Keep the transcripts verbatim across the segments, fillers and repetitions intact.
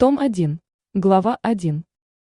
Том один. Глава один.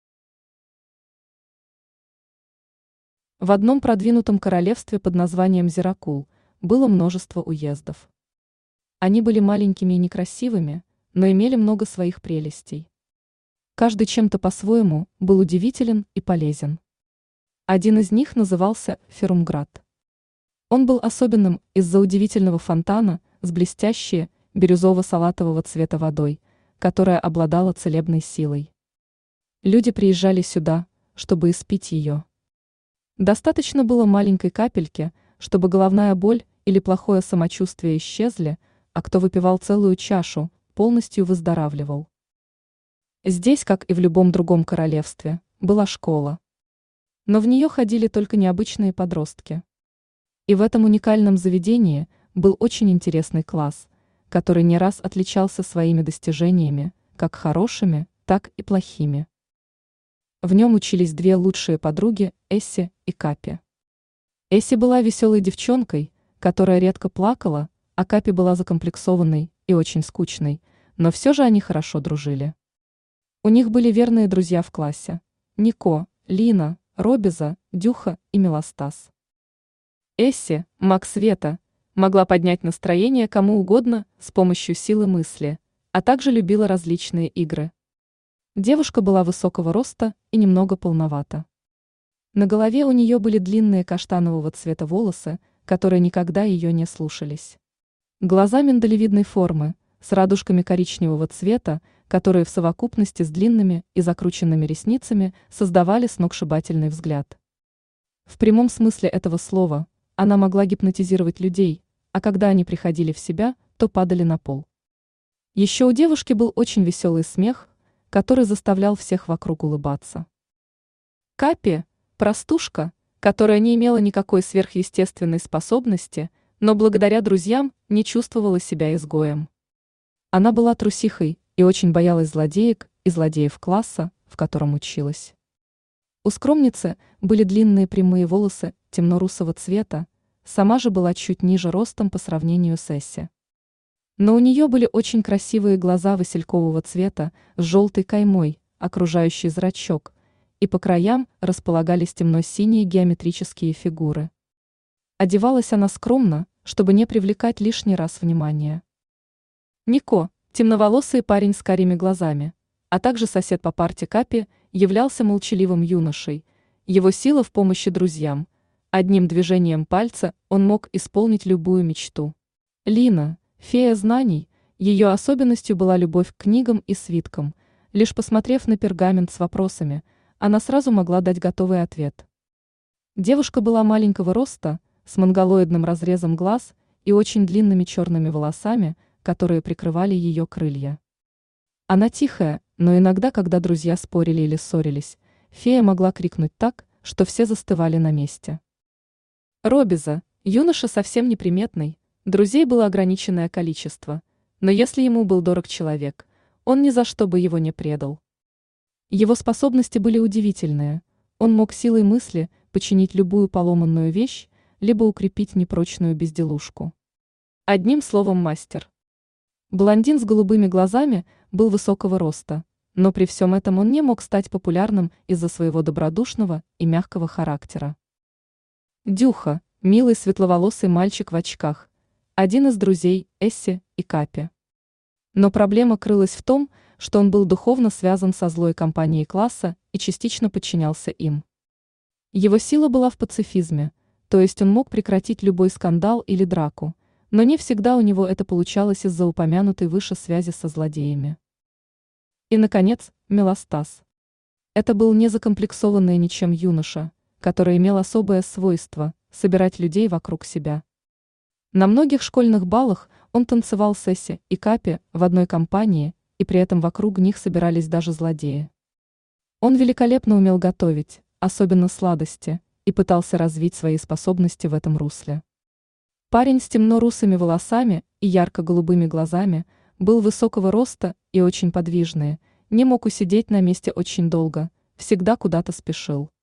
В одном продвинутом королевстве под названием Зеракул было множество уездов. Они были маленькими и некрасивыми, но имели много своих прелестей. Каждый чем-то по-своему был удивителен и полезен. Один из них назывался Ферумград. Он был особенным из-за удивительного фонтана с блестящей бирюзово-салатового цвета водой, которая обладала целебной силой. Люди приезжали сюда, чтобы испить ее. Достаточно было маленькой капельки, чтобы головная боль или плохое самочувствие исчезли, а кто выпивал целую чашу, полностью выздоравливал. Здесь, как и в любом другом королевстве, была школа. Но в нее ходили только необычные подростки. И в этом уникальном заведении был очень интересный класс, который не раз отличался своими достижениями, как хорошими, так и плохими. В нем учились две лучшие подруги Эсси и Капи. Эсси была веселой девчонкой, которая редко плакала, а Капи была закомплексованной и очень скучной, но все же они хорошо дружили. У них были верные друзья в классе – Нико, Лина, Робиза, Дюха и Мелостас. Эсси, маг света, могла поднять настроение кому угодно с помощью силы мысли, а также любила различные игры. Девушка была высокого роста и немного полновата. На голове у нее были длинные каштанового цвета волосы, которые никогда ее не слушались. Глаза миндалевидной формы, с радужками коричневого цвета, которые в совокупности с длинными и закрученными ресницами создавали сногсшибательный взгляд. В прямом смысле этого слова она могла гипнотизировать людей, а когда они приходили в себя, то падали на пол. Еще у девушки был очень веселый смех, который заставлял всех вокруг улыбаться. Капи – простушка, которая не имела никакой сверхъестественной способности, но благодаря друзьям не чувствовала себя изгоем. Она была трусихой и очень боялась злодеек и злодеев класса, в котором училась. У скромницы были длинные прямые волосы темно-русого цвета, сама же была чуть ниже ростом по сравнению с Эсси. Но у нее были очень красивые глаза василькового цвета с желтой каймой, окружающий зрачок, и по краям располагались темно-синие геометрические фигуры. Одевалась она скромно, чтобы не привлекать лишний раз внимания. Нико, темноволосый парень с карими глазами, а также сосед по парте Капи, являлся молчаливым юношей, его сила в помощи друзьям. Одним движением пальца он мог исполнить любую мечту. Лина, фея знаний, ее особенностью была любовь к книгам и свиткам. Лишь посмотрев на пергамент с вопросами, она сразу могла дать готовый ответ. Девушка была маленького роста, с монголоидным разрезом глаз и очень длинными черными волосами, которые прикрывали ее крылья. Она тихая, но иногда, когда друзья спорили или ссорились, фея могла крикнуть так, что все застывали на месте. Робиза, юноша совсем неприметный, друзей было ограниченное количество, но если ему был дорог человек, он ни за что бы его не предал. Его способности были удивительные, он мог силой мысли починить любую поломанную вещь, либо укрепить непрочную безделушку. Одним словом, мастер. Блондин с голубыми глазами был высокого роста, но при всем этом он не мог стать популярным из-за своего добродушного и мягкого характера. Дюха, милый светловолосый мальчик в очках, один из друзей Эсси и Капи. Но проблема крылась в том, что он был духовно связан со злой компанией класса и частично подчинялся им. Его сила была в пацифизме, то есть он мог прекратить любой скандал или драку, но не всегда у него это получалось из-за упомянутой выше связи со злодеями. И, наконец, Мелостас. Это был незакомплексованный ничем юноша, который имел особое свойство – собирать людей вокруг себя. На многих школьных балах он танцевал с Эсси и Капи в одной компании, и при этом вокруг них собирались даже злодеи. Он великолепно умел готовить, особенно сладости, и пытался развить свои способности в этом русле. Парень с темно-русыми волосами и ярко-голубыми глазами был высокого роста и очень подвижный, не мог усидеть на месте очень долго, всегда куда-то спешил.